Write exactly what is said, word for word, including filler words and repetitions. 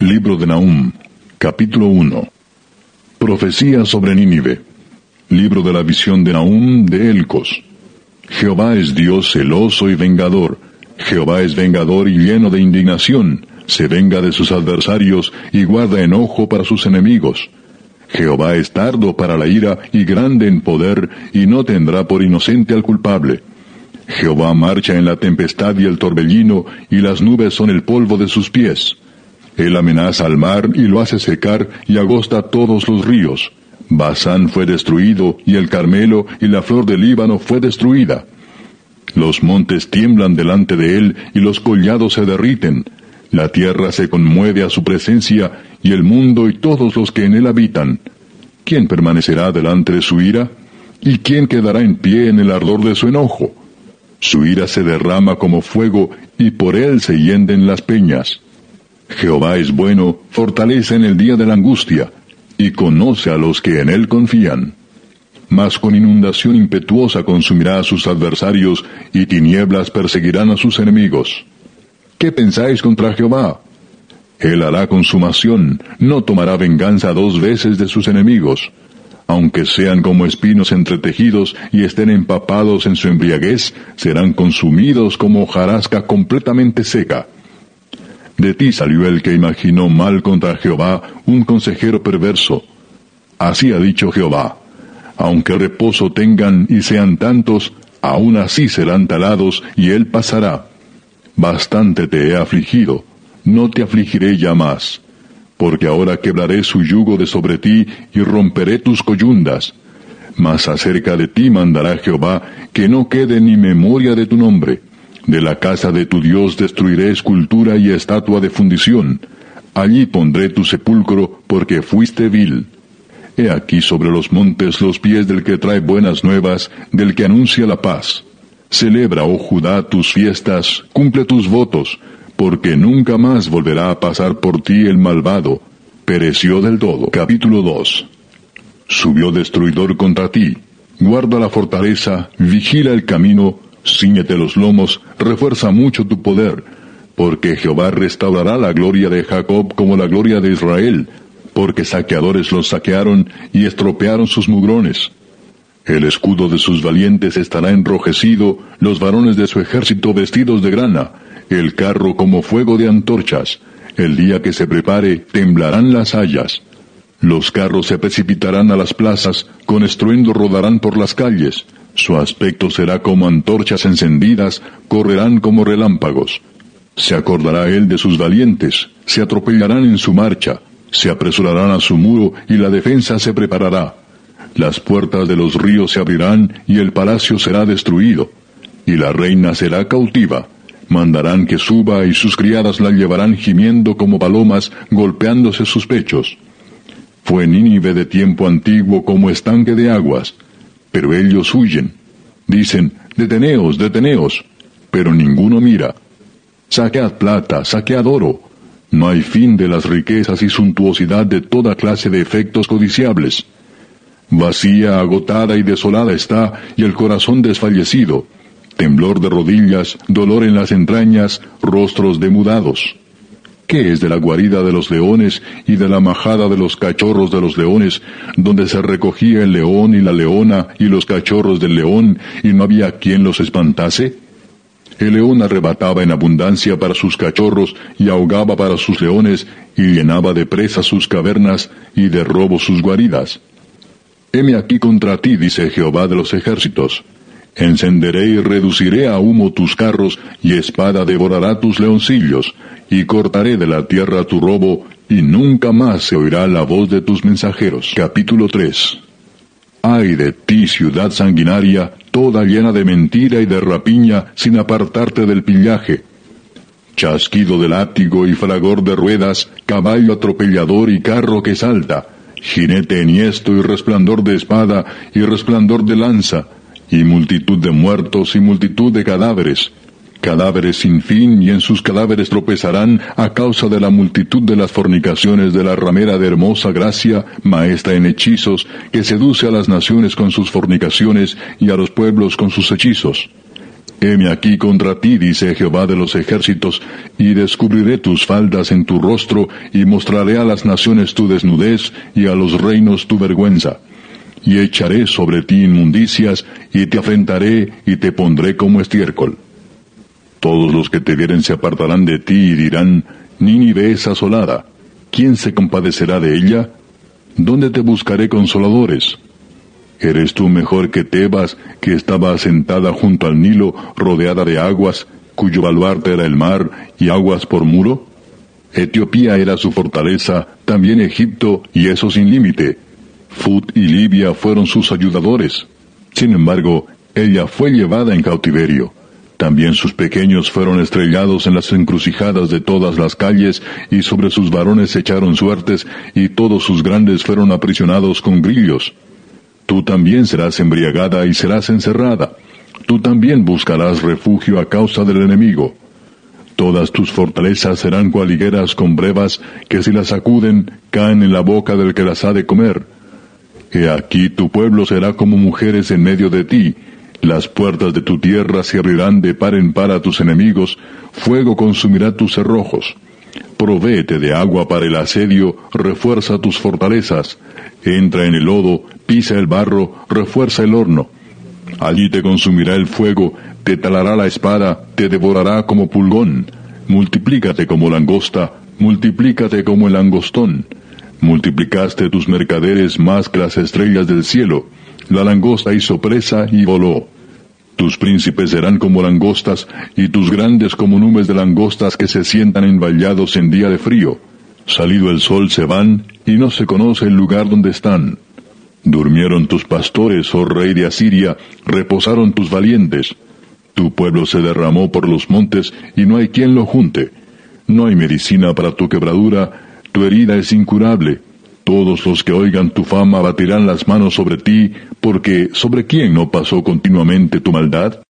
Libro de Nahum, capítulo uno. Profecía sobre Nínive. Libro de la visión de Nahum de Elcos. Jehová es Dios celoso y vengador. Jehová es vengador y lleno de indignación. Se venga de sus adversarios y guarda enojo para sus enemigos. Jehová es tardo para la ira y grande en poder, y no tendrá por inocente al culpable. Jehová marcha en la tempestad y el torbellino, y las nubes son el polvo de sus pies. Él amenaza al mar y lo hace secar, y agosta todos los ríos. Basán fue destruido, y el Carmelo y la flor del Líbano fue destruida. Los montes tiemblan delante de él, y los collados se derriten. La tierra se conmueve a su presencia, y el mundo y todos los que en él habitan. ¿Quién permanecerá delante de su ira? ¿Y quién quedará en pie en el ardor de su enojo? Su ira se derrama como fuego, y por él se hienden las peñas. Jehová es bueno, fortaleza en el día de la angustia, y conoce a los que en él confían. Mas con inundación impetuosa consumirá a sus adversarios, y tinieblas perseguirán a sus enemigos. ¿Qué pensáis contra Jehová? Él hará consumación, no tomará venganza dos veces de sus enemigos. Aunque sean como espinos entretejidos y estén empapados en su embriaguez, serán consumidos como hojarasca completamente seca. De ti salió el que imaginó mal contra Jehová, un consejero perverso. Así ha dicho Jehová: aunque reposo tengan y sean tantos, aún así serán talados, y él pasará. Bastante te he afligido, no te afligiré ya más. Porque ahora quebraré su yugo de sobre ti, y romperé tus coyundas. Mas acerca de ti mandará Jehová, que no quede ni memoria de tu nombre. De la casa de tu Dios destruiré escultura y estatua de fundición. Allí pondré tu sepulcro, porque fuiste vil. He aquí sobre los montes los pies del que trae buenas nuevas, del que anuncia la paz. Celebra, oh Judá, tus fiestas, cumple tus votos, porque nunca más volverá a pasar por ti el malvado. Pereció del todo. Capítulo dos. Subió destruidor contra ti. Guarda la fortaleza, vigila el camino, cíñete los lomos, refuerza mucho tu poder, porque Jehová restaurará la gloria de Jacob como la gloria de Israel, porque saqueadores los saquearon y estropearon sus mugrones. El escudo de sus valientes estará enrojecido, los varones de su ejército vestidos de grana, el carro como fuego de antorchas. El día que se prepare, temblarán las hayas. Los carros se precipitarán a las plazas, con estruendo rodarán por las calles. Su aspecto será como antorchas encendidas, correrán como relámpagos. Se acordará él de sus valientes, se atropellarán en su marcha, se apresurarán a su muro, y la defensa se preparará. Las puertas de los ríos se abrirán, y el palacio será destruido, y la reina será cautiva. Mandarán que suba, y sus criadas la llevarán gimiendo como palomas, golpeándose sus pechos. Fue Nínive de tiempo antiguo como estanque de aguas, pero ellos huyen. Dicen: deteneos, deteneos, pero ninguno mira. Saquead plata, saquead oro. No hay fin de las riquezas y suntuosidad de toda clase de efectos codiciables. Vacía, agotada y desolada está, y el corazón desfallecido. Temblor de rodillas, dolor en las entrañas, rostros demudados. ¿Qué es de la guarida de los leones y de la majada de los cachorros de los leones, donde se recogía el león y la leona y los cachorros del león, y no había quien los espantase? El león arrebataba en abundancia para sus cachorros, y ahogaba para sus leones, y llenaba de presa sus cavernas, y de robo sus guaridas. Heme aquí contra ti, dice Jehová de los ejércitos. Encenderé y reduciré a humo tus carros, y espada devorará tus leoncillos, y cortaré de la tierra tu robo, y nunca más se oirá la voz de tus mensajeros. Capítulo tres. Ay de ti, ciudad sanguinaria, toda llena de mentira y de rapiña, sin apartarte del pillaje. Chasquido de látigo y fragor de ruedas, caballo atropellador y carro que salta, jinete enhiesto y resplandor de espada y resplandor de lanza, y multitud de muertos y multitud de cadáveres, cadáveres sin fin, y en sus cadáveres tropezarán a causa de la multitud de las fornicaciones de la ramera de hermosa gracia, maestra en hechizos, que seduce a las naciones con sus fornicaciones y a los pueblos con sus hechizos. Heme aquí contra ti, dice Jehová de los ejércitos, y descubriré tus faldas en tu rostro, y mostraré a las naciones tu desnudez, y a los reinos tu vergüenza. Y echaré sobre ti inmundicias, y te afrentaré, y te pondré como estiércol. Todos los que te vieren se apartarán de ti, y dirán, Nínive es asolada. ¿Quién se compadecerá de ella? ¿Dónde te buscaré consoladores? ¿Eres tú mejor que Tebas, que estaba asentada junto al Nilo, rodeada de aguas, cuyo baluarte era el mar, y aguas por muro? Etiopía era su fortaleza, también Egipto, y eso sin límite. Fut y Libia fueron sus ayudadores. Sin embargo, ella fue llevada en cautiverio. También sus pequeños fueron estrellados en las encrucijadas de todas las calles, y sobre sus varones se echaron suertes, y todos sus grandes fueron aprisionados con grillos. Tú también serás embriagada y serás encerrada. Tú también buscarás refugio a causa del enemigo. Todas tus fortalezas serán cual higueras con brevas, que si las sacuden, caen en la boca del que las ha de comer. He aquí tu pueblo será como mujeres en medio de ti. Las puertas de tu tierra se abrirán de par en par a tus enemigos, fuego consumirá tus cerrojos. Provéete de agua para el asedio, refuerza tus fortalezas. Entra en el lodo, pisa el barro, refuerza el horno. Allí te consumirá el fuego, te talará la espada, te devorará como pulgón. Multiplícate como langosta, multiplícate como el langostón. Multiplicaste tus mercaderes más que las estrellas del cielo. La langosta hizo presa y voló. Tus príncipes serán como langostas, y tus grandes como nubes de langostas que se sientan envallados en día de frío. Salido el sol se van, y no se conoce el lugar donde están. Durmieron tus pastores, oh rey de Asiria, reposaron tus valientes. Tu pueblo se derramó por los montes, y no hay quien lo junte. No hay medicina para tu quebradura, tu herida es incurable. Todos los que oigan tu fama batirán las manos sobre ti, porque ¿sobre quién no pasó continuamente tu maldad?